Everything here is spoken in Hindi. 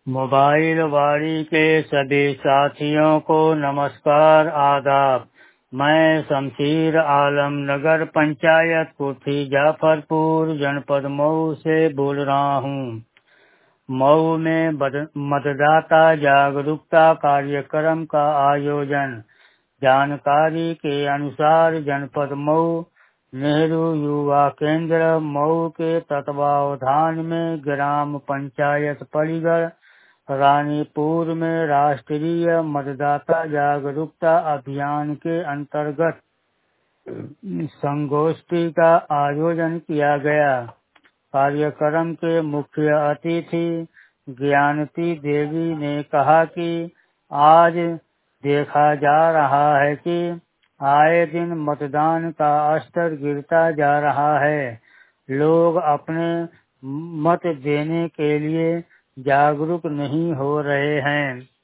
मोबाइल वाणी के सभी साथियों को नमस्कार आदाब। मैं शमशीर आलम नगर पंचायत कुर्थी जाफरपुर जनपद मऊ से बोल रहा हूँ। मऊ में मतदाता जागरूकता कार्यक्रम का आयोजन। जानकारी के अनुसार जनपद मऊ नेहरू युवा केंद्र मऊ के तत्वावधान में ग्राम पंचायत परिगण रानीपुर में राष्ट्रीय मतदाता जागरूकता अभियान के अंतर्गत संगोष्ठी का आयोजन किया गया। कार्यक्रम के मुख्य अतिथि ज्ञानती देवी ने कहा कि आज देखा जा रहा है कि आए दिन मतदान का स्तर गिरता जा रहा है। लोग अपने मत देने के लिए जागरूक नहीं हो रहे हैं।